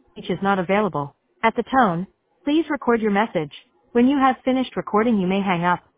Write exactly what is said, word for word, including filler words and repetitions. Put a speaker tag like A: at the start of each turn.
A: Which is not available. At the tone, please record your message. When you have finished recording, you may hang up.